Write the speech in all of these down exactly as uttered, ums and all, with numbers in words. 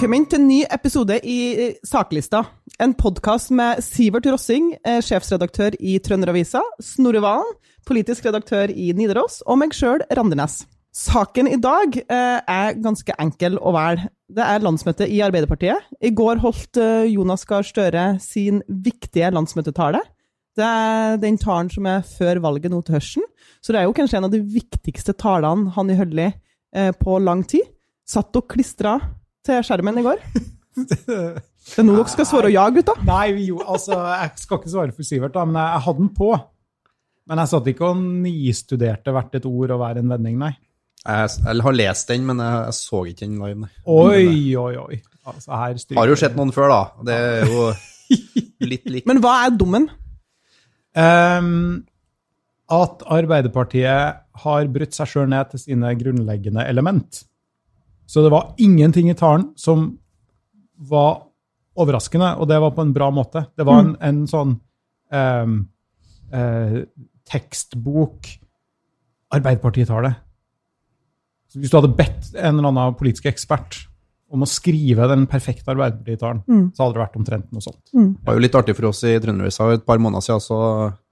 Velkommen til en ny episode i Saklista, en podcast med Sivert Rossing, sjefsredaktør i Trønderavisa, Snorre Valen, politisk redaktør i Nidaros, og meg selv, Randernes. Saken i dag er ganske enkel og vel. Det er landsmøte i Arbeiderpartiet. I går holdt Jonas Gahr Støre sin viktige landsmøtetale. Det er den talen som er før valget nå til høsten, så det er jo kanskje en av de viktigste talene han i Hølli på lang tid. Satt og klistret til skjermen i går. Det er noe dere skal svare og ja, gutta. Nei, jo, altså, jeg skal ikke svare for Sivert, da, men jeg, jeg hadde den på. Men jeg satt ikke og nistuderte hvert et ord og hver en vending, nei. Jeg, jeg har lest den, men jeg, jeg så ikke den live, nei. Oi, oi, oi. Altså, her styrer... Har jo sett noen før, da. Det er jo litt likt. Men hva er dommen? Um, at Arbeiderpartiet har brutt seg selv ned til sine grunnleggende element. Så det var ingenting i talen som var overraskende, og det var på en bra måte. Det var en, en sånn um, uh, tekstbok Arbeiderpartiet-tale. Så hvis du hadde bedt en eller annen politisk ekspert om å skrive den perfekte Arbeiderpartiet-talen, mm. så hadde det vært omtrent noe sånt. Mm. Det var jo litt artig for oss i Trønderavisa. Et par måneder siden så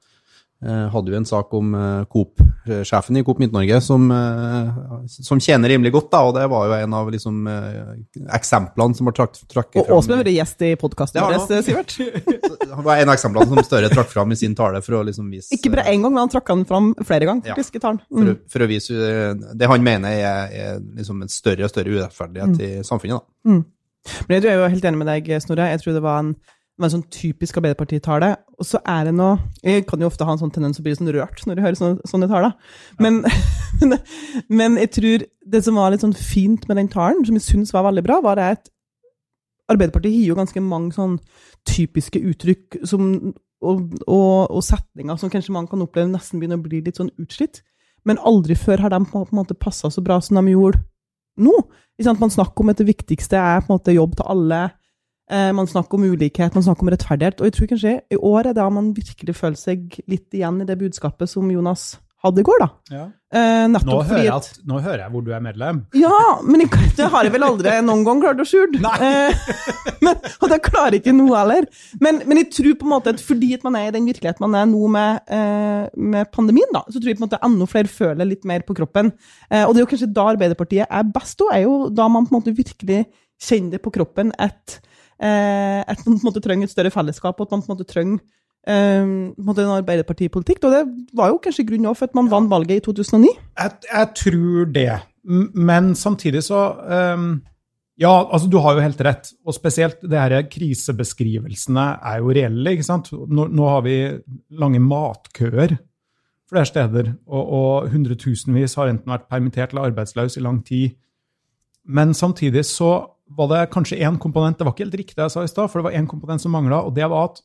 eh, hadde vi en sak om eh, Coop, sjefen i Coop Midt-Norge, som, eh, som tjener rimelig godt, da, og det var jo en av liksom, eh, eksemplene som var trakk, trakket fram. Og Åsmund var gjest i podcasten vår, Sivert. Det var en av eksemplene som Støre trakk fram i sin tale for å liksom vise... Ikke bare en gang, men han trakk han fram flere ganger, faktisk, i talen. Mm. For, for å vise det han mener er, er liksom en større og større urettferdighet mm. i samfunnet, da. Mm. Men jeg tror jeg er jo helt enig med deg, Snorre. Jeg tror det var en var en sånn typisk Arbeiderparti-tale, og så er det noe, jeg kan jo ofte ha en sånn tendens å bli sånn rørt når jeg hører sånne, sånne taler, men, men, men jeg tror det som var litt sånn fint med den talen, som jeg synes var veldig bra, var det at Arbeiderpartiet har jo ganske mange sånn typiske uttrykk som, og, og, og setninger som kanskje man kan oppleve nesten begynner å bli litt sånn utslitt, men aldri før har de på en måte passet så bra som de gjorde nå. Man snakker om at det viktigste er på en måte jobb til alle. Man snakker om ulikhet, man snakker om rettferdighet, og jeg tror kanskje i år er det da man virkelig føler seg litt igjen i det budskapet som Jonas hadde i går, da. Ja. Eh, nå, hører jeg at, nå hører jeg hvor du er medlem. Ja, men jeg, det har jeg vel aldri noen gang klart å skjule. Eh, men, og det klarer ikke noe heller. Men, men jeg tror på en måte at fordi at man er i den virkeligheten man er nå med, eh, med pandemien, da, så tror jeg på en måte enda flere føler litt mer på kroppen. Eh, og det er jo kanskje da Arbeiderpartiet er best, og er jo da man på en måte virkelig kjenner det på kroppen et Eh, at man på en måte trenger et større fellesskap, og at man på en måte trenger eh, på en måte en arbeiderpartipolitikk. Og det var jo kanskje grunnen for at man vant valget i to tusen og ni. Jeg, jeg tror det. Men samtidig så um, ja, altså du har jo helt rett. Og spesielt det her krisebeskrivelsene er jo reelle, ikke sant? Nå, nå har vi lange matkøer flere steder, og, og hundretusenvis har enten vært permittert eller arbeidsløs i lang tid. Men samtidig så var det kanskje en komponent, det var ikke helt riktig det jeg sa i sted, for det var en komponent som manglet, og det var at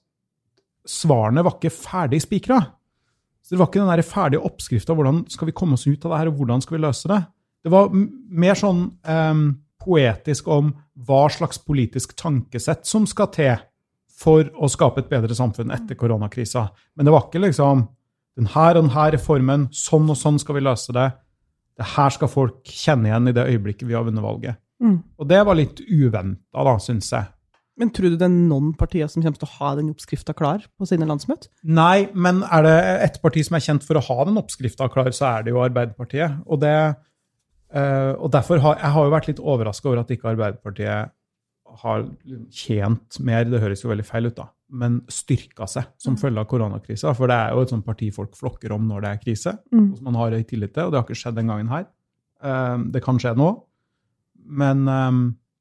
svarene var ikke ferdig spikret. Så det var ikke den der ferdige oppskriften, hvordan skal vi komme oss ut av det her, og hvordan skal vi løse det? Det var mer sånn um, poetisk om hva slags politisk tankesett som skal til for å skape et bedre samfunn etter koronakrisa. Men det var ikke liksom, den her og den her reformen, sånn og sånn skal vi løse det. Det her skal folk kjenne igjen i det øyeblikket vi har vunnet valget. Mm. Og det var litt uventet da, synes jeg. Men tror du det er noen partier som kommer til å ha den oppskriften klar på sine landsmøt? Nei, men er det et parti som er kjent for å ha den oppskriften klar, så er det jo Arbeiderpartiet. Og, det, uh, og derfor har jeg har jo vært litt overrasket over at ikke Arbeiderpartiet har tjent mer, det høres jo veldig feil ut da, men styrket seg som følge av koronakrisa, for det er jo et sånt parti folk flokker om når det er krise, mm. som man har i tillit til, og det har ikke skjedd den gangen her. Uh, det kan skje nå. Men, um,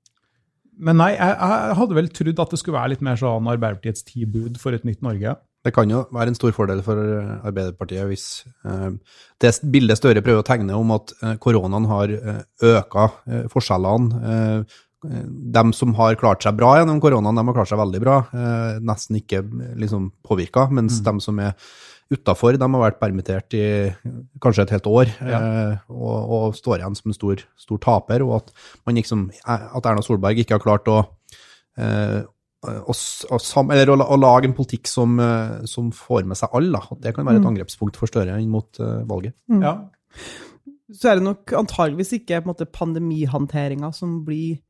men nei, jeg, jeg hadde vel trodd at det skulle være litt mer sånn Arbeiderpartiets tilbud for et nytt Norge. Det kan jo være en stor fordel for Arbeiderpartiet hvis uh, det bildet Støre prøver å tegne om at uh, koronaen har uh, øket uh, forskjellene. Uh, de som har klart seg bra gjennom koronaen, de har klart seg veldig bra. Uh, nesten ikke liksom, påvirket, mens mm. de som er utenfor, de har vært permittert i kanskje et helt år, ja. eh, og, og står igjen som en stor, stor taper, og at, man liksom, at Erna Solberg ikke har klart å, eh, å, å, eller å, å lage en politikk som, som får med seg alle, at det kan være et angrepspunkt for Støre inn mot uh, valget. Mm. Ja. Så er det nok antageligvis ikke på en måte, pandemihanteringen som blir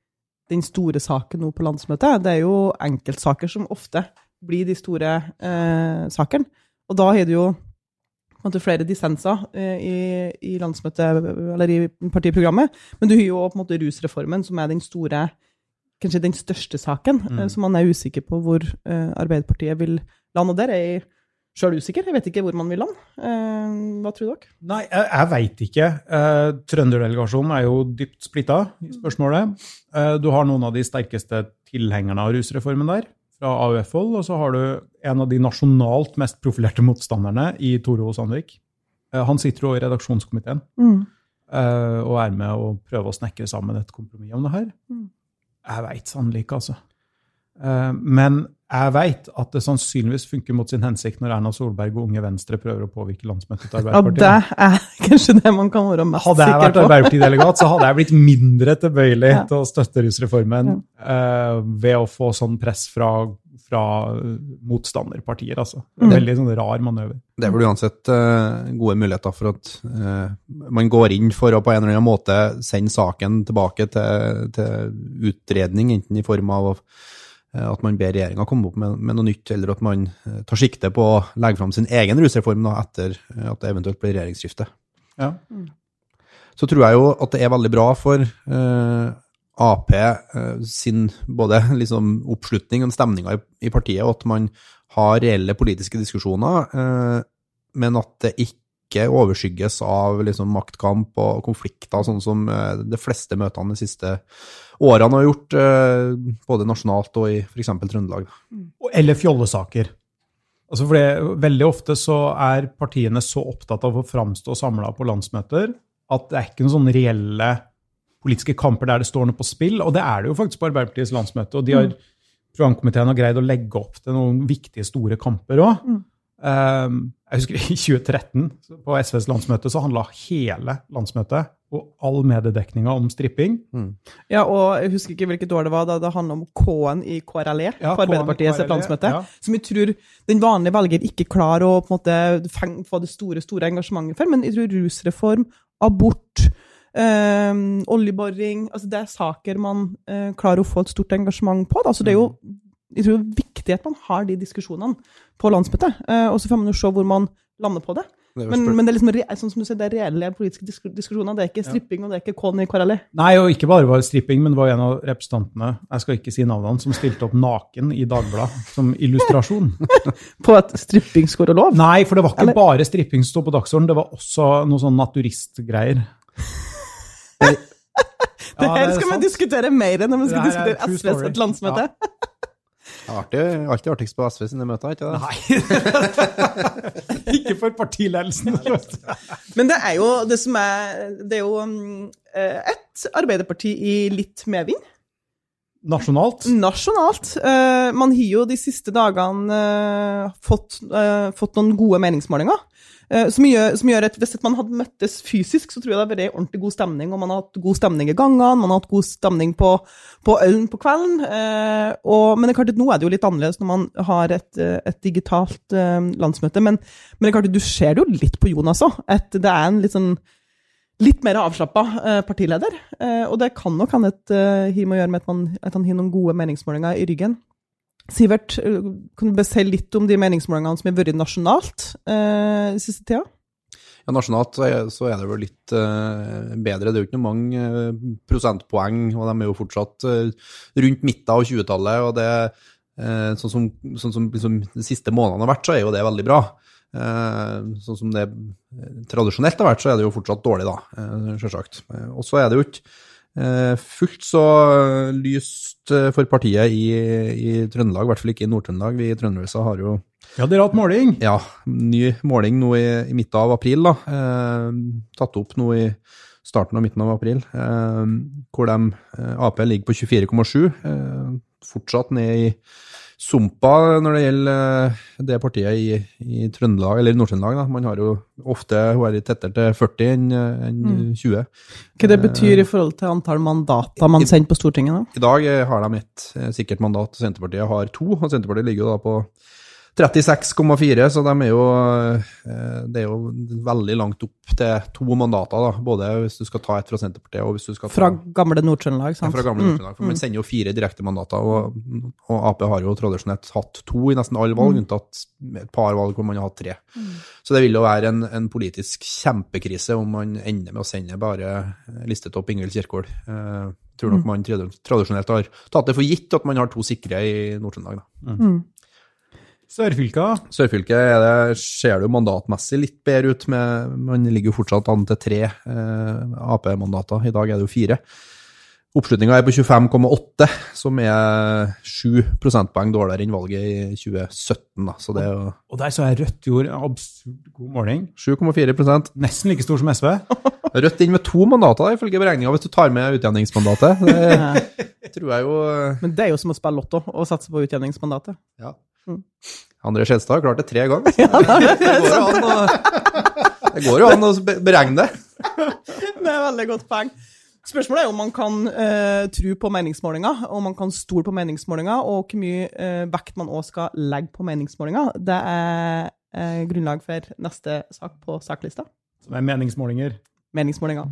den store saken nå på landsmøtet. Det er jo enkeltsaker som ofte blir de store eh, sakene. Og da er det jo på en måte flere dissenser eh, i, i landsmøtet, eller i partiprogrammet. Men du har jo på en måte rusreformen, som er den store, kanskje den største saken, mm. eh, som man er usikker på hvor eh, Arbeiderpartiet vil lande. Og der er jeg selv usikker. Jeg vet ikke hvor man vil lande. Eh, hva tror dere? Nei, jeg, jeg vet ikke. Eh, Trønderdelegasjonen er jo dypt splittet i spørsmålet. Eh, du har noen av de sterkeste tilhengerne av rusreformen der, fra A U F-hold, og så har du en av de nasjonalt mest profilerte motstanderne i Tore O. Sandvik. Eh, han sitter jo i redaksjonskomiteen, mm. eh, og er med å prøve å snekre sammen et kompromiss om det her. Mm. Jeg vet sannelig ikke, altså. Eh, men jeg vet at det sannsynligvis funker mot sin hensikt når Erna Solberg og Unge Venstre prøver å påvirke landsmøtet til Arbeiderpartiet. Ja, det er kanskje det man kan være mest sikker på. Hadde jeg vært Arbeiderparti-delegat, så hadde jeg blitt mindre tilbøyelig ja. til å støtte rusreformen ja. uh, ved å få sånn press fra, fra motstanderpartier. Altså. Det er veldig sånn rar manøver. Det er vel uansett uh, gode muligheter for at uh, man går inn for å på en eller annen måte sende saken tilbake til, til utredning, enten i form av at man ber regjeringen komme opp med, med noe nytt, eller at man tar sikte på å legge frem sin egen rusreform da, etter at det eventuelt blir regjeringsskifte. Ja. Så tror jeg jo at det er veldig bra for uh, A P uh, sin både liksom, oppslutning og stemninger i, i partiet, og at man har reelle politiske diskusjoner, uh, men at det ikke overskygges av liksom, maktkamp og konflikter, sånn som uh, de fleste møtene de siste årene har gjort, eh, både nasjonalt og i for eksempel Trøndelag. Eller fjollesaker. Altså for det, veldig ofte så er partiene så opptatt av å framstå samlet på landsmøter, at det er ikke noen sånne reelle politiske kamper der det står noe på spill, og det er det jo faktisk på Arbeiderpartiets landsmøte, og de har, programkomiteen har greid å legge opp til noen viktige store kamper også. Mm. Um, jeg husker i tjue tretten, på S Vs landsmøte, så handlet hele landsmøtet og all mediedekninga om stripping. Mm. Ja, og jeg husker ikke hvilket år det var, da det handlet om K-en i K R L E, ja, på Arbeiderpartiets landsmøte, ja. Som jeg tror den vanlige velger ikke klarer å på en måte få det store, store engasjementet for, men jeg tror rusreform, abort, eh, oljeboring, altså det er saker man eh, klarer å få et stort engasjement på. Da. Altså det er jo jeg tror det er viktig at man har de diskusjonene på landsmøtet, eh, og så får man jo se hvor man lander på det. det men, men det er liksom, sånn som du sier, det er reelle politiske diskusjoner, det er ikke stripping, ja. Og det er ikke K-en i K R L E. Nei, og ikke bare var det stripping, men det var en av representantene, jeg skal ikke si navnene, som stilte opp naken i Dagbladet som illustrasjon. På at stripping skulle lov? Nei, for det var ikke Eller? bare stripping som stod på dagsorden, det var også noe sånn naturistgreier. Det her ja, skal vi diskutere mer når vi skal diskutere S V sitt landsmøte. Ja. Det er artig, alltid artigst på S V sine møter, ikke det? Nei, ikke for partiledelsen. Men det er jo det som er, det er jo um, et Arbeiderparti i litt medvind. Nasjonalt? Nasjonalt. Uh, man har jo de siste dagene uh, fått, uh, fått noen gode meningsmålinger. Uh, som, gjør, som gjør at hvis man hadde møttes fysisk, så tror jeg det hadde vært ordentlig god stemning, og man har hatt god stemning i gangene, man har hatt god stemning på, på ølen på kvelden, uh, og, men det er klart at nå er det jo litt annerledes når man har et, et digitalt uh, landsmøte, men, men det er klart at du ser det jo litt på Jonas også, at det er en litt sånn litt mer avslappet uh, partileder, uh, og det kan nok han et uh, hi må gjøre med at, man, at han har noen gode meningsmålinger i ryggen. Sivert, kan du bare si litt om de meningsmålingene som har vært nasjonalt eh, i siste tida? Ja, nasjonalt så er det vel litt eh, bedre. Det er jo ikke noe mange eh, prosentpoeng, og de er jo fortsatt eh, rundt midten av tjuetallet, og det, eh, sånn som, sånn som liksom, de siste månedene har vært, så er jo det veldig bra. Eh, sånn som det tradisjonelt har vært, så er det jo fortsatt dårlig da, eh, selvsagt. Eh, og så er det jo ikke fullt så lyst for partiet i, i Trøndelag, i hvert fall ikke i Nord-Trøndelag. Vi i Trøndelag har jo... Ja, dere har hatt måling. Ja, ny måling nå i, i midten av april da. Eh, tatt opp nå i starten og midten av april, eh, hvor de, A P ligger på tjuefire komma sju, eh, fortsatt ned i sumpa når det gjelder det partiet i, i Trøndelag, eller Nord-Trøndelag. Man har jo ofte vært tettere til førti enn, enn mm. tjue. Hva det betyr i forhold til antall mandater man sender på Stortinget da? I dag har de et sikkert mandat, Senterpartiet har to, og Senterpartiet ligger jo da på trettiseks komma fire, så de er jo, det er jo veldig langt opp til to mandater, da. Både hvis du skal ta et fra Senterpartiet, og hvis du skal ta... Fra gamle Nord-Trøndelag, sant? Ja, fra gamle Nord-Trøndelag, for man sender jo fire direkte mandater, og, og A P har jo tradisjonelt hatt to i nesten alle valg, mm. unntatt et par valg hvor man har hatt tre. Mm. Så det vil jo være en, en politisk kjempekrise om man ender med å sende bare listet opp Ingvild Kjerkol. Jeg tror nok man tradisjonelt har tatt det for gitt at man har to sikre i Nord-Trøndelag, da. Mm. Mm. Sørfylka? Sørfylket er det, ser det jo mandatmessig litt bedre ut, med, man ligger jo fortsatt an til tre eh, A P-mandater, i dag er det jo fire. Oppslutningen er på tjuefem komma åtte, som er sju prosentpoeng dårligere enn valget i tjue sytten, da, så det er jo... Og der så er Rødt gjorde en absurd god måling. sju komma fire prosent. Nesten like stor som S V. Rødt inn med to mandater, da, ifølge beregninger, hvis du tar med utjevningsmandatet. Det tror jeg jo... Men det er jo som å spille lotto, og satse på utjevningsmandatet. Ja. Mm. André Skjelstad har klart det tre ganger. Ja, det, det, går jo an å, det går jo an å beregne det. Det er veldig godt poeng. Spørsmålet er om man kan uh, tro på meningsmålinger, om man kan stole på meningsmålinger, og hvor mye uh, vekt man også skal legge på meningsmålinger. Det er uh, grunnlag for neste sak på saklista. Som er meningsmålinger. Meningsmålinger.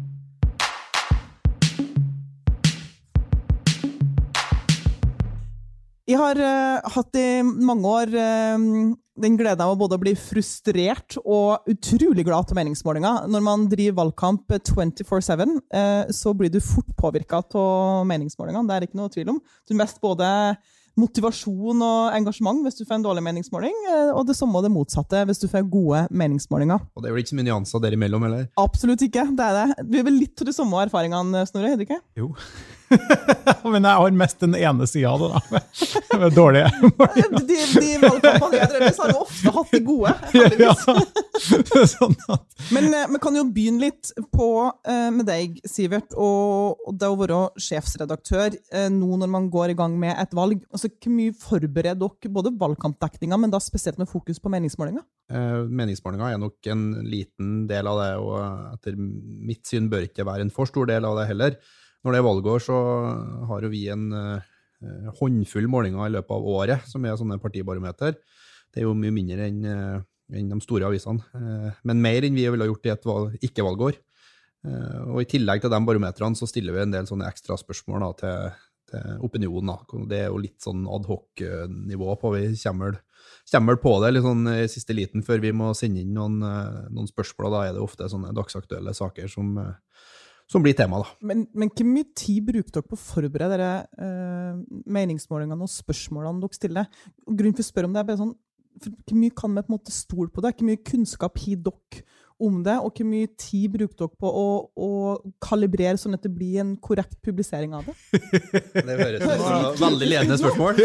Jeg har uh, hatt i mange år uh, den gleden av å både bli frustrert og utrolig glad til meningsmålinger. Når man driver valgkamp twenty-four seven, uh, så blir du fort påvirket av meningsmålingene. Det er ikke noe tvil om. Du mest både motivasjon og engasjement hvis du får en dårlig meningsmåling, uh, og det samme og det motsatte hvis du får gode meningsmålinger. Og det er vel ikke så mye nyanser der imellom, eller? Absolutt ikke, det er det. Du er vel litt til de samme erfaringene, Snorre, er det ikke? Jo. Men jeg har mest den ene siden av det da. Det er dårlige. De, de valgkampene jeg drevet har jo ofte hatt de gode, heldigvis. Ja. Sånn at... Men vi kan jo begynne litt på uh, med deg, Sivert, og, og det å være sjefsredaktør uh, nå når man går i gang med et valg. Altså, hvor mye forbereder dere både valgkampdekninga, men da spesielt med fokus på meningsmålinger? Uh, meningsmålinger er nok en liten del av det, og etter mitt syn bør ikke være en for stor del av det heller. Når det er valgår, så har vi en uh, håndfull målinger i løpet av året, som er sånne partibarometer. Det er jo mye mindre enn, uh, enn de store avisene, uh, men mer enn vi ville ha gjort i et valg, ikke-valgår. Uh, og i tillegg til de barometrene så stiller vi en del sånne ekstra spørsmål da, til, til opinionen. Da. Det er jo litt sånn ad hoc-nivå på. Vi kommer, kommer på det litt sånn i siste liten før vi må sende inn noen, uh, noen spørsmål, og da er det ofte sånne dagsaktuelle saker som... Uh, som blir tema, da. Men, men hvor mye tid bruker dere på å forberede dere uh, meningsmålingene og spørsmålene dere stiller? Grunnen for å spørre om det er bare sånn, for hvor mye kan vi på en måte stole på det? Hvor mye kunnskap har dere om det, og hvor mye tid bruker dere på å, å kalibrere sånn at det blir en korrekt publisering av det? Det høres ut som et veldig ledende spørsmål.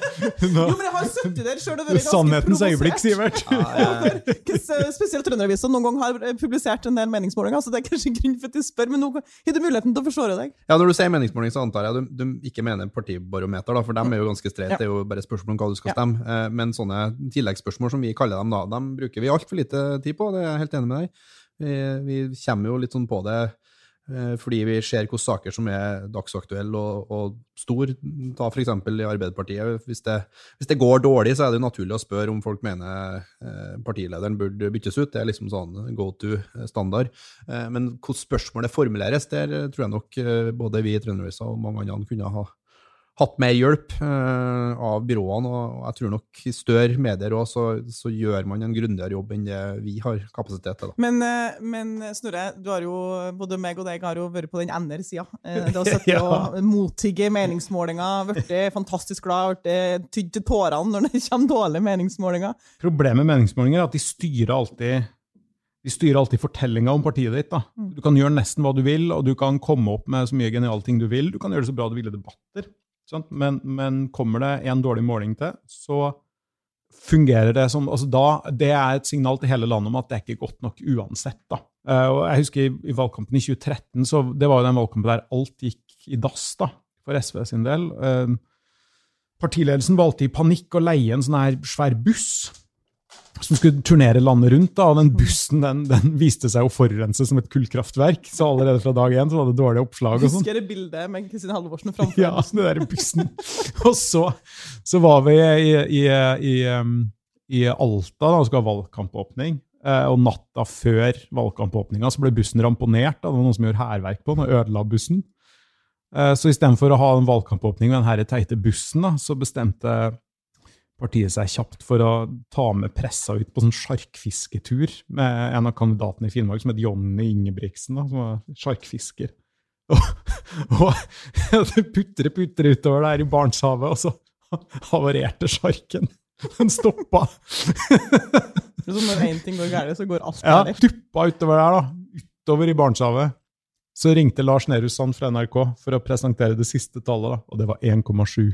Jo, men jeg har suttet der selv og vært ganske sannhetens øyeblikk, Sivert. Ja, ja. Spesielt Trønderavisen noen gang har publisert en del meningsmålinger, så det er kanskje grunn for at jeg spør, men nå har du muligheten til å forstå deg. Ja, når du sier meningsmåling, så antar jeg du, du ikke mener partibarometer, da, for dem er jo ganske streit, ja. Det er jo bare spørsmål om hva du skal stemme. Ja. Men sånne tilleggsspørsmål som vi kaller dem da, dem bruker vi alt for lite tid på, det er jeg helt enig med deg. Vi, vi kommer jo litt sånn på det eh, fordi vi ser hvilke saker som er dagsaktuelle og, og stor. Ta for eksempel i Arbeiderpartiet. Hvis det, hvis det går dårlig, så er det naturlig å spørre om folk mener eh, partilederen burde byttes ut. Det er liksom sånn go-to-standard. Eh, men hvordan spørsmålet formuleres, der tror jeg nok eh, både vi i Trønderavisa og mange andre kunne ha hatt mer hjelp uh, av byråene, og jeg tror nok i større medier også, så, så gjør man en grundigere jobb enn det vi har kapasitet til. Da. Men, uh, men Snorre, du har jo, både meg og deg har jo vært på den ender siden. Uh, det har sett ja. Og motige meningsmålinger, vært fantastisk glad, vært tydd til tårene når det kommer dårlige meningsmålinger. Problemet med meningsmålinger er at de styrer alltid De styrer alltid fortellinga om partiet ditt. Da. Du kan gjøre nesten hva du vil, og du kan komme opp med så mye geniale ting du vil. Du kan gjøre det så bra du vil i debatter. Men, men kommer det en dårlig måling til, så fungerer det som, altså da, det er et signal til hele landet om at det er ikke godt nok uansett. Da. Og jeg husker i, i valgkampen i tjue tretten, så det var jo den valgkampen der alt gikk i dass da, for S V sin del. Partiledelsen valgte i panikk å leie en sånn her svær buss, som skulle turnere landet rundt, da, og den bussen den, den viste seg å forurense som et kullkraftverk, så allerede fra dag én så var det dårlige oppslag. Og husker det bildet med Kristin Halvorsen framfor ja, det der bussen. Og så, så var vi i, i, i, i Alta da, skal ha valgkampåpning, eh, og natta før valgkampåpningen så ble bussen ramponert, da, det var noen som gjorde hærverk på den, og ødela bussen. Eh, så i stedet for å ha en valgkampåpning med den her teite bussen, da, så bestemte partiet seg kjapt for å ta med pressa ut på sånn sjarkfisketur med en av kandidatene i Finnmark som heter Jonny Ingebrigtsen, da, som var sjarkfisker. Og, og det putter putter utover der i Barentshavet, og så havarerte sjarken. Den stoppa. Så når en ting går gærent, så går alt gærent. Ja, duppa utover der da, utover i Barentshavet. Så ringte Lars Nehru Sand fra N R K for å presentere det siste tallet, da, og det var en komma sju.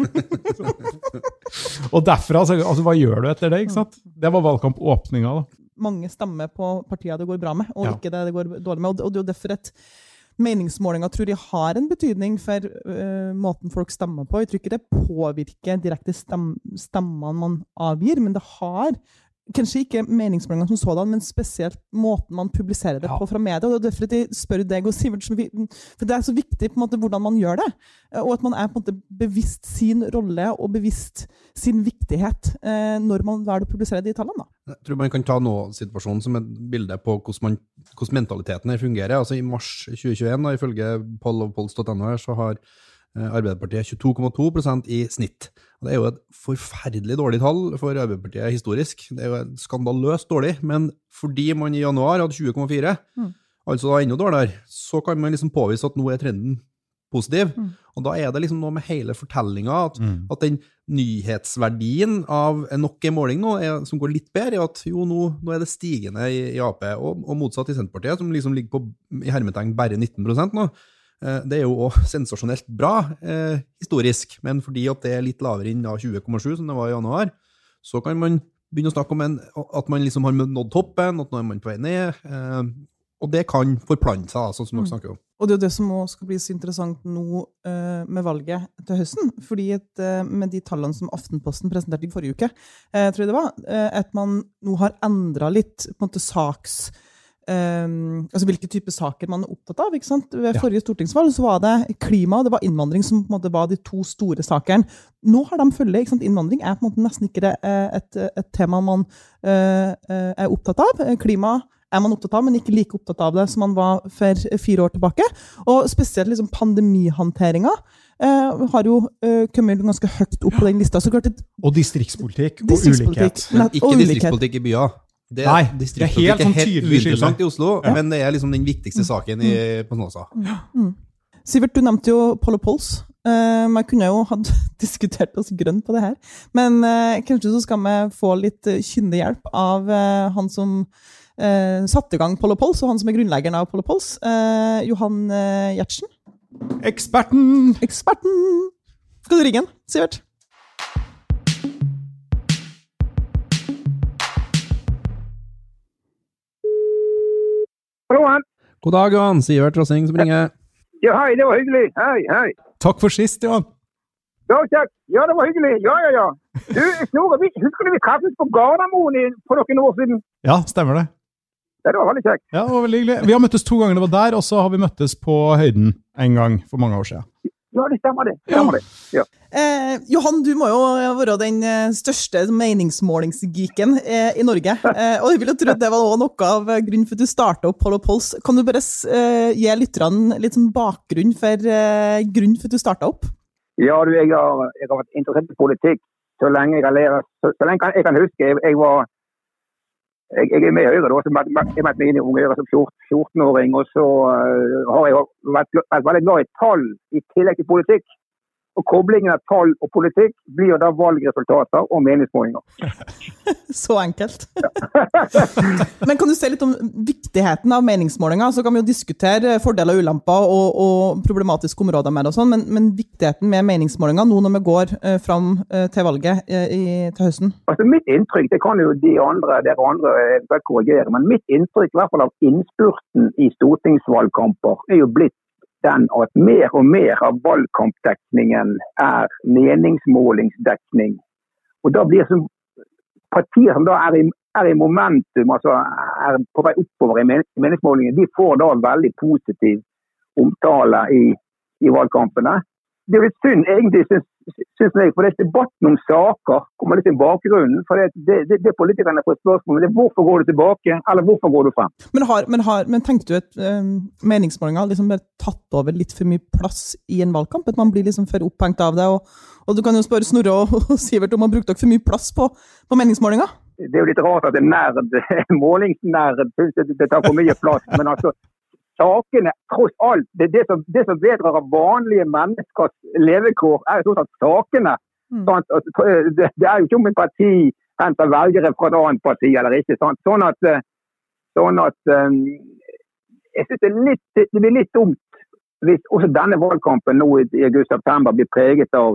Og derfra, altså, altså, hva gjør du etter det, ikke sant? Det var valgkampåpninga da. Mange stemmer på partiet det går bra med, og Ja. ikke det det går dårlig med. Og det og det er jo derfor et meningsmålinger tror jeg har en betydning for uh, måten folk stemmer på. Jeg tror ikke det påvirker direkte stem, stemmene man avgir, men det har kanskje ikke meningsmålinger som sådan, men spesielt måten man publiserer det Ja. på fra media. Og det er derfor at jeg spør deg og Sivert, for det er så viktig på en måte hvordan man gjør det, og at man er på en måte bevisst sin rolle og bevisst sin viktighet eh, når man velger å publisere de tallene. Da. Jeg tror man kan ta nå-situasjonen som et bilde på hvordan, man, hvordan mentaliteten her fungerer. Altså i mars tjue tjueen, da, ifølge poll of polls dot no, så har eh, Arbeiderpartiet tjueto komma to prosent i snitt. Og det er jo et forferdelig dårlig tall for Arbeiderpartiet historisk. Det er jo skandaløst dårlig, men fordi man i januar hadde tjue komma fire, mm. altså da enda dårligere, så kan man liksom påvise at nå er trenden positiv. Mm. Og da er det liksom noe med hele fortellingen, at, mm. at den nyhetsverdien av nok en måling nå, er, som går litt bedre, er at jo, nå, nå er det stigende i, i A P, og, og motsatt i Senterpartiet, som liksom ligger på i hermetegn bare nitten prosent nå. Det er jo også sensasjonelt bra eh, historisk, men fordi at det er litt lavere inn av tjue komma sju som det var i januar, så kan man begynne å snakke om en, at man liksom har nådd toppen, at nå er man på vei ned, eh, og det kan forplante seg, sånn som dere snakker om. Og det er jo det som også skal bli så interessant nå uh, med valget til høsten, fordi at, uh, med de tallene som Aftenposten presenterte i forrige uke, uh, tror jeg det var, uh, at man nå har endret litt på en måte saks Um, altså hvilke type saker man er opptatt av, ikke sant? Ved ja. forrige stortingsvalg så var det klima, og det var innvandring som på en måte var de to store sakene. Nå har de følge, ikke sant? Innvandring er på en måte nesten ikke det, et, et tema man uh, er opptatt av. Klima er man opptatt av, men ikke like opptatt av det som man var for fire år tilbake. Og spesielt liksom pandemihåndteringen uh, har jo uh, kommet ganske høyt opp på den lista. Så klart et, og distriktspolitikk, distriktspolitikk og ulikhet. Men ikke distriktspolitikk i byer. Det er, Nei, det er helt, sånn helt uinteressant i Oslo, ja. Men det er liksom den viktigste saken i, på Snåsa. Ja. Mm. Sivert, du nevnte jo Poll of Polls. Uh, man kunne jo ha diskutert oss grønn på det her. Men uh, kanskje så skal vi få litt uh, kyndig hjelp av uh, han som uh, satte i gang Poll of Polls, og han som er grunnleggeren av Poll of Polls, uh, Johan uh, Gjertsen. Eksperten! Eksperten! Skal du ringe han, Sivert? Hallo, god dag, Johan. Sivert Rossing som ringer. Ja, hei, det var hyggelig. Hei, hei. Takk for sist, Johan. Ja, takk. Ja, det var hyggelig. Ja, ja, ja. Du, Snorre, husker du vi kaffet på Gardermoen for noen år siden? Ja, stemmer det. Ja, det var veldig kjekt. Ja, det var veldig hyggelig. Vi har møttes to ganger det var der, og så har vi møttes på høyden en gang for mange år siden. Ja, det stemmer det. Stemmer det. Ja. Eh, Johan, du må jo være den største meningsmålingsgeeken eh, i Norge. Eh, og jeg vil jo tro at det var også noe av grunnen for at du startet opp Poll of Polls. Kan du bare eh, gi lytterne litt sånn bakgrunn for eh, grunnen for at du startet opp? Ja, du, jeg har, jeg har vært interessert i politikk så lenge jeg har lært, så, så lenge jeg kan huske. Jeg, jeg var Jeg, jeg er med i Høyre, da, så jeg møtte meg inn i Unge Høyre som fjorten-åring, og så uh, har jeg vært, vært veldig glad i tall i tillegg til politikk. Og koblingen av tall og politikk blir da valgresultater og meningsmålinger. Så enkelt. Men kan du se litt om viktigheten av meningsmålinger? Så kan vi jo diskutere fordeler og ulemper og, og problematiske områder med det og sånn, men, men viktigheten med meningsmålinger nå når vi går uh, fram uh, til valget uh, i, til høsten? Altså mitt inntrykk, det kan jo de andre, dere andre eventuelt korrigere, men mitt inntrykk i hvert fall av innspurten i stortingsvalgkamper er jo blitt den at mer og mer av valgkampdekningen er meningsmålingsdekning. Og da blir som partier som da er i, er i momentum, altså er på vei oppover i meningsmålingen, de får da veldig positiv omtale i, i valgkampene. Det er litt synd, egentlig synes, synes jeg, for det er debatten om saker kommer litt i bakgrunnen, for det, det, det, det politikerne får spørsmål, det er hvorfor går du tilbake, eller hvorfor går du frem? Men, har, men, har, men tenkte du at um, meningsmålinger liksom bare tatt over litt for mye plass i en valgkamp? At man blir liksom for opphengt av det, og, og du kan jo spørre Snorre og, og Sivert om man brukte for mye plass på, på meningsmålinger? Det er jo litt rart at en nerd, målingsnerd, synes det, det tar for mye plass, men altså, sakene, tross alt, det, det, som, det som vedrører vanlige menneskers levekår, er jo sånn at sakene, mm. sånn at, det, det er jo ikke om en parti henter velgere fra et annet parti, eller ikke, sånn, sånn at, sånn at um, jeg synes det, er litt, det blir litt dumt hvis også denne valgkampen nå i, i august-september blir preget av,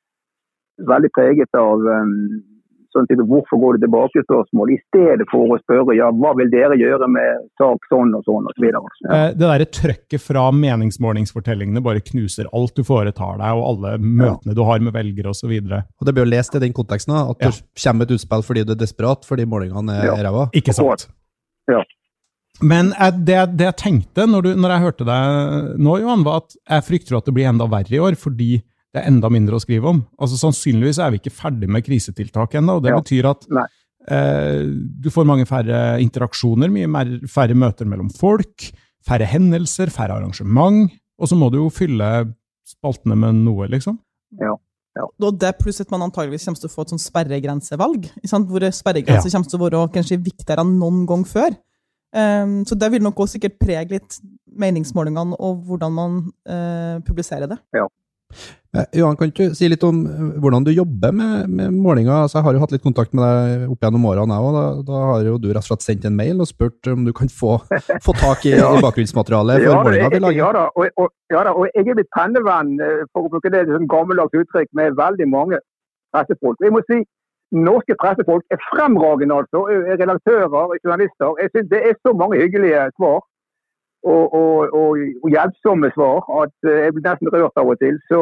veldig preget av um, sånn til hvorfor går det tilbake spørsmål, i stedet for å spørre, ja, hva vil dere gjøre med sak sånn og sånn og så videre. Ja. Det der trøkket fra meningsmålingsfortellingene bare knuser alt du foretar deg, og alle møtene ja. Du har med velgere og så videre. Og det blir jo lest i den konteksten, at ja. Du kommer et utspill fordi du er desperat, fordi målingene er ja. Ræva. Ikke sant. Ja. Men det, det jeg tenkte når, du, når jeg hørte deg nå, Johan, var at jeg frykter at det blir enda verre i år, fordi det er enda mindre å skrive om. Altså sannsynligvis er vi ikke ferdig med krisetiltak enda, og det ja. Betyr at eh, du får mange færre interaksjoner, mye mer, færre møter mellom folk, færre hendelser, færre arrangement, og så må du jo fylle spaltene med noe, liksom. Ja. Ja. Og det pluss at man antageligvis kommer til å få et sånn sperregrensevalg, hvor sperregrense ja. Kommer til å være kanskje viktigere enn noen gang før. Um, så det vil nok også sikkert prege litt meningsmålingene og hvordan man uh, publiserer det. Ja. Johan, kan du si litt om hvordan du jobber med, med målinger? Altså, jeg har jo hatt litt kontakt med deg opp gjennom årene, og da, da har jo du rett og slett sendt en mail og spurt om du kan få, få tak i, ja. I bakgrunnsmaterialet for ja, målinger vi lager. Ja da, og, og, ja da, og jeg er blitt pennevenn, for å bruke det som gammeldags uttrykk, med veldig mange pressefolk. Jeg må si, norske pressefolk er fremragende, altså, redaktører, journalister. Jeg synes det er så mange hyggelige svar. Og, og, og, og hjelpsomme svar, at jeg blir nesten rørt av og til. Så,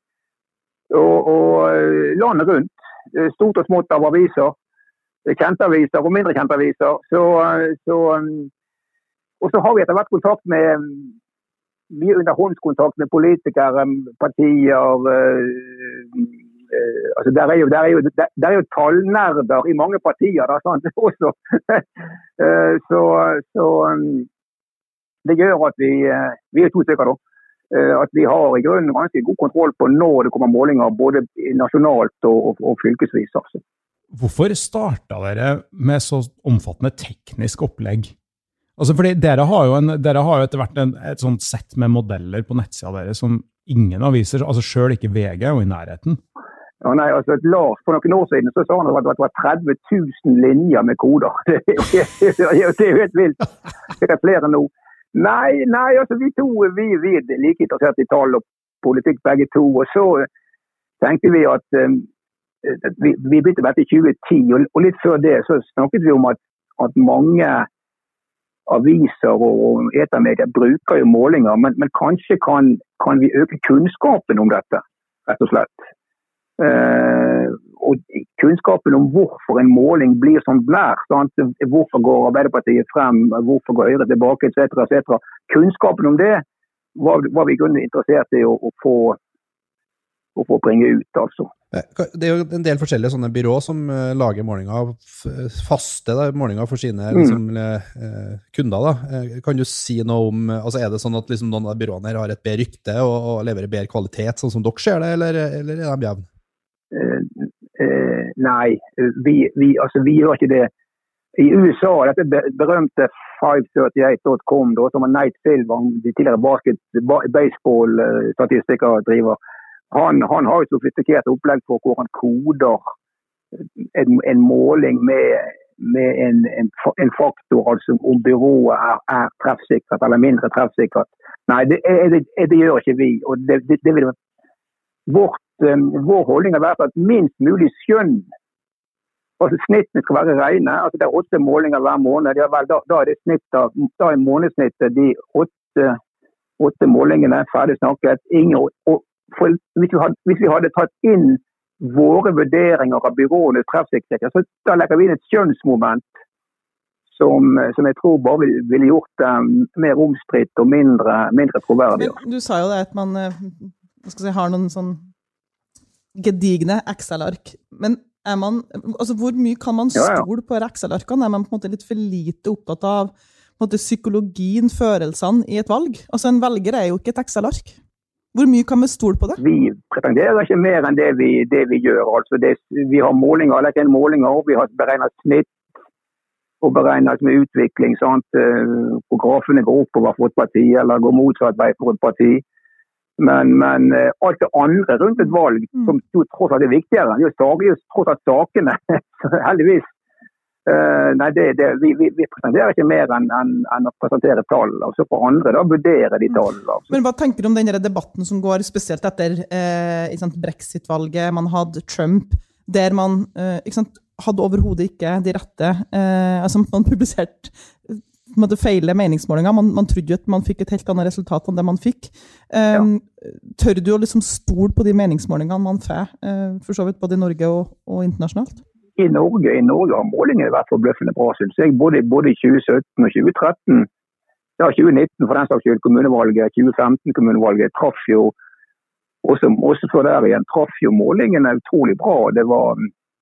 og, og landet rundt, stort og smått av aviser, kjente aviser og mindre kjente aviser. Så, så, og så har vi etter hvert kontakt med, mye underhåndskontakt med politikere, partier, øh, øh, altså der er jo, der er jo, der, der er jo tallnerder i mange partier, da, sant, også. så, så det gjør at vi, vi er to stykker da, at vi har i grunnen ganske god kontroll på når det kommer målinger, både nasjonalt og, og, og fylkesvis. Altså. Hvorfor startet dere med så omfattende teknisk opplegg? Altså, fordi dere har jo, en, dere har jo etter hvert en, et sånt sett med modeller på nettsida dere som ingen aviser, altså selv ikke V G og i nærheten. Ja, nei, altså Lars, for noen år siden så sa han at det var tretti tusen linjer med koder. Det er jo helt vilt. Det er flere nå. Nei, nei, altså vi to, vi, vi er like interessert i tall og politikk begge to, og så tenkte vi at um, vi, vi begynte med dette i tjue ti, og, og litt før det så snakket vi om at, at mange aviser og, og etermedier bruker jo målinger, men, men kanskje kan, kan vi øke kunnskapen om dette, rett og slett. Uh, og kunnskapen om hvorfor en måling blir som blær, sant? Hvorfor går Arbeiderpartiet frem, hvorfor går Høyre tilbake, et cetera, et cetera. Kunnskapen om det var, var vi kunne interessert i å, å, få, å få bringe ut, altså. Det er jo en del forskjellige sånne byrå som uh, lager målinger, faste da, målinger for sine liksom, uh, kunder. Da. Uh, kan du si noe om, altså er det sånn at liksom, noen av byråene her har et bedre rykte og, og leverer bedre kvalitet, sånn som dere ser det, eller, eller er de jevn? Uh, uh, nei, vi, vi, altså, vi gjør ikke det. I U S A, dette berømte five thirty-eight dot com, da, som er Nate Silver, de tidligere basket, baseball-statistikker driver, han, han har jo sofistikert opplegg for hvor han koder en, en måling med, med en, en, en faktor, altså om byrået er, er treffsikkert eller mindre treffsikkert. Nei, det, det, det gjør ikke vi, og det, det, det vil vårt Vår holdning har vært at minst mulig skjønn, altså snittene skal være rene, altså det er åtte målinger hver måned, ja, vel, da, da er det snittet, da er månedsnittet de åtte, åtte målingene ferdig snakket, ingen, og for, hvis, vi hadde, hvis vi hadde tatt inn våre vurderinger av byråenes treffsikkerhet, så da legger vi inn et skjønnsmoment som, som jeg tror bare ville, ville gjort um, mer omstridt og mindre, mindre troverdig. Men du sa jo det at man, hva skal jeg si, har noen sånn gedigne Excel-ark. Men er man, altså hvor mye kan man stole ja, ja. på Excel-arkene? Er man på en måte litt for lite opptatt av på en måte, psykologien, følelsene i et valg? Altså en velger er jo ikke et Excel-ark. Hvor mye kan vi stole på det? Vi pretenderer ikke mer enn det vi, det vi gjør. Altså det, vi har målinger, eller ikke en målinger, vi har beregnet snitt og beregnet med utvikling, sant? Hvor grafene går oppover for et parti, eller går motsatt vei for et parti. Men, men alt det andre rundt et valg, som jo tross alt er viktigere, jo stadig tross alt sakene, heldigvis. Uh, nei, det, det, vi, vi, vi presenterer ikke mer enn, enn, enn å presentere tall, og så for andre da vurdere de tall. Altså. Men hva tenker du om denne debatten som går spesielt etter eh, ikke sant, Brexit-valget, man hadde Trump, der man eh, ikke sant, hadde overhodet ikke de rette, eh, altså man publiserte med feile meningsmålinger, man, man trodde jo at man fikk et helt annet resultat enn det man fikk. Eh, ja. Tør du å liksom stole på de meningsmålingene man får, eh, for så vidt både i Norge og, og internasjonalt? I Norge, i Norge har målingene vært forbløffende bra, synes jeg. Både, både i tjue sytten og tjue tretten, ja tjue nitten for den slags skyld, kommunevalget, tjue femten kommunevalget, traff jo, også, også for der igjen, traff jo målingene utrolig bra. Det var,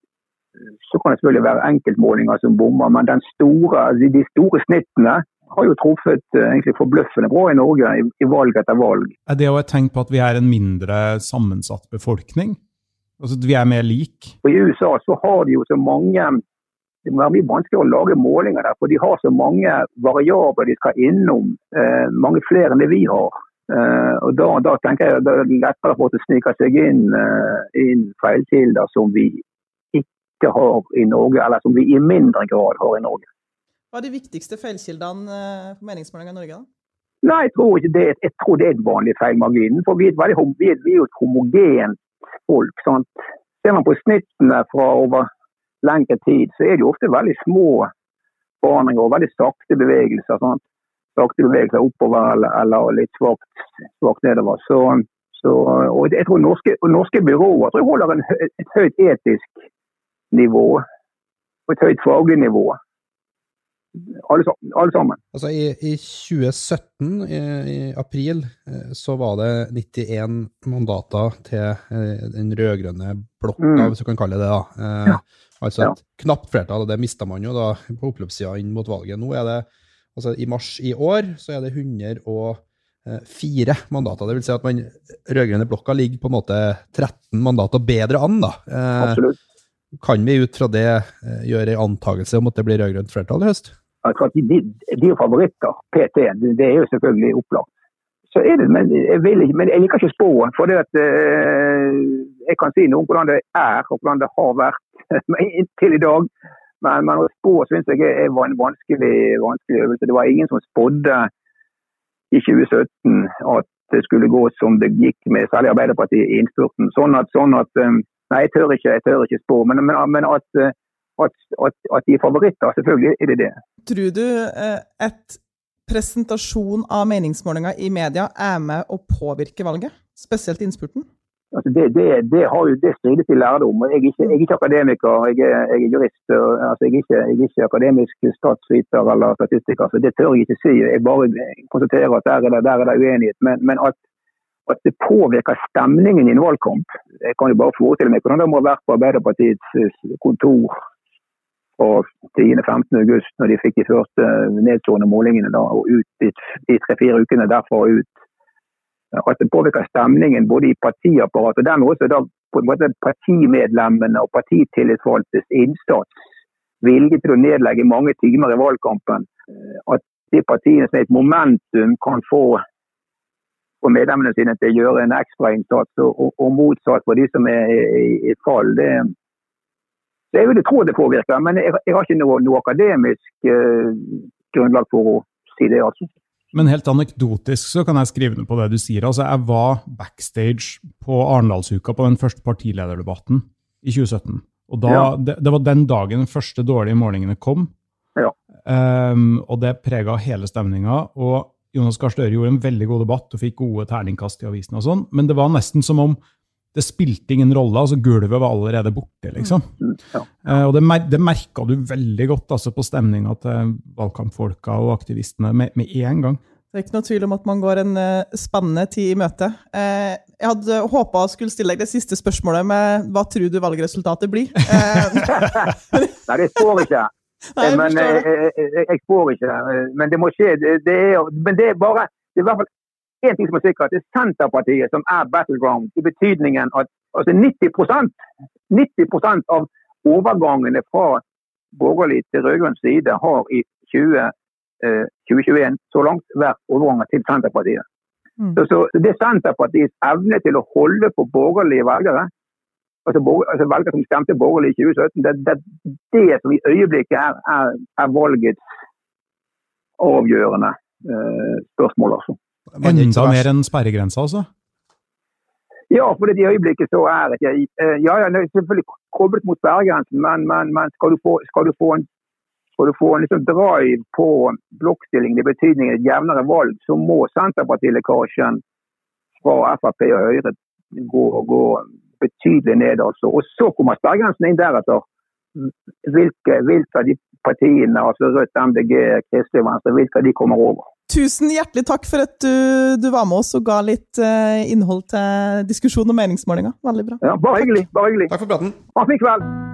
så kan det selvfølgelig være enkeltmålinger som bommer, men den store, de store snittene har jo truffet egentlig forbløffende bra i Norge i, i valg etter valg. Er det jo et tegn på at vi er en mindre sammensatt befolkning? Altså, vi er mer lik. Og I U S A så har de jo så mange, det må være mye vanskelig å lage målinger der, for de har så mange variabler de skal innom, eh, mange flere enn det vi har. Eh, og da, da tenker jeg det er lettere for å snike seg inn, eh, inn feilkilder som vi ikke har i Norge, eller som vi i mindre grad har i Norge. Hva er de viktigste feilkildene på meningsmålinger i Norge da? Nei, jeg tror ikke det, jeg tror det er et vanlig feilmargin, for vi er, veldig, vi er, vi er jo et homogent folk, sant? Ser man på snittene fra over lengre tid, så er det jo ofte veldig små forandringer og veldig sakte bevegelser, sant? Sakte bevegelser oppover eller, eller litt svagt, svagt nedover. Så, så, og jeg tror norske, norske byråer tror jeg holder en, et høyt etisk nivå og et høyt faglig nivå. Alle, alle sammen. Altså i, i tjue sytten, i, i april, så var det nittien mandater til eh, den rødgrønne blokka, mm. hvis du kan kalle det da. Eh, ja. Altså et ja. knapt flertall, og det mistet man jo da på oppløpssiden inn mot valget. Nå er det, altså i mars i år, så er det hundre og fire mandater. Det vil si at man, rødgrønne blokka ligger på en måte tretten mandater bedre an da. Eh, Absolutt. Kan vi ut fra det eh, gjøre en antagelse om at det blir rødgrønt flertall i høst? De, de, de er favoritter, P T, det er jo selvfølgelig opplagt. Så er det, men jeg, vil ikke, men jeg liker ikke spå, for det at eh, jeg kan si noe om hvordan det er, og hvordan det har vært til i dag. Men, men å spå synes jeg er en vanskelig, vanskelig øvelse. Det var ingen som spådde i tjue sytten at det skulle gå som det gikk med særlig Arbeiderpartiet i innspurten. Sånn at, sånn at nei, jeg tør ikke, jeg tør ikke spå, men, men, men at At, at, at de er favoritter, selvfølgelig er det det. Tror du eh, et presentasjon av meningsmålinger i media er med å påvirke valget, spesielt innspurten? Altså det, det, det har jo det stridet til lærdom. Jeg er ikke, jeg er ikke akademiker, jeg er, jeg er jurist, altså jeg, er ikke, jeg er ikke akademisk statsviter eller statistiker, så det tør jeg ikke si. Jeg bare konstaterer at der er det, der er det uenighet, men, men at, at det påvirker stemningen i en valgkamp. Jeg kan jo bare forestille meg hvordan det må ha vært på Arbeiderpartiets kontor og tiende til femtende august, når de fikk de første nedstående målingene da, og ut de, de tre-fire ukene derfra og ut. At det påvirker stemningen både i partiapparatet, og dermed også da, på en måte partimedlemmene og partitillitsvalgtes innsats, vilje til å nedlegge mange timer i valgkampen. At de partiene som er et momentum kan få, få medlemmene sine til å gjøre en ekstra innsats, og, og, og motsatt for de som er i, i fall. Det Jeg vil tro det påvirker, men jeg, jeg har ikke noe, noe akademisk eh, grunnlag for å si det. Altså. Men helt anekdotisk så kan jeg skrive noe på det du sier. Altså, jeg var backstage på Arendalsuka på den første partilederdebatten i tjue sytten. Og da, ja. det, det var den dagen de første dårlige målingene kom. Ja. Um, og det preget hele stemningen. Og Jonas Gahr Støre gjorde en veldig god debatt og fikk gode terningkast i avisen og sånn. Men det var nesten som om det spilte ingen rolle, altså gulvet var allerede borte, liksom. Ja. Uh, og det, mer, det merket du veldig godt altså, på stemningen til valgkampfolka og aktivistene med, med en gang. Det er ikke noe tvil om at man går en uh, spennende tid i møte. Uh, jeg hadde håpet å skulle stille deg det siste spørsmålet med hva tror du valgresultatet blir? Uh, Nei, det spår ikke. Nei, jeg men jeg, jeg, jeg spår ikke. Men det må skje. Det, det er, men det er bare, det er i hvert fall en ting som er sikkert. Det er Senterpartiet som er battleground, i betydningen at altså nitti prosent av overgangene fra borgerlig til rødgrønn side har i tjue tjueen så langt vært overganger til Senterpartiet. Mm. Så, så det er Senterpartiets evne til å holde på borgerlige velgere, altså, borger, altså velgere som stemte borgerlig i tjue sytten, det er det, det som i øyeblikket er, er, er valgets avgjørende eh, spørsmål også. Enda mer enn sperregrensa også? Ja, for i øyeblikket så er det ikke, ja, ja, det er selvfølgelig koblet mot sperregrensen, men, men, men skal, du få, skal du få en, skal du få en liksom drive på blokkstillingen i betydningen et jevnere valg, så må Senterpartilekkasjen fra F R P og Høyre gå, gå betydelig ned altså. Og så kommer sperregrensen inn deretter. Hvilke, hvilke av de partiene, altså Rødt, M D G, Kristelig Venstre, hvilke de kommer over. Tusen hjertelig takk for at du, du var med oss og ga litt uh, innhold til diskusjon og meningsmålinger. Veldig bra. Ja, bare hyggelig, bare hyggelig. Takk for praten. Ha en fin kveld.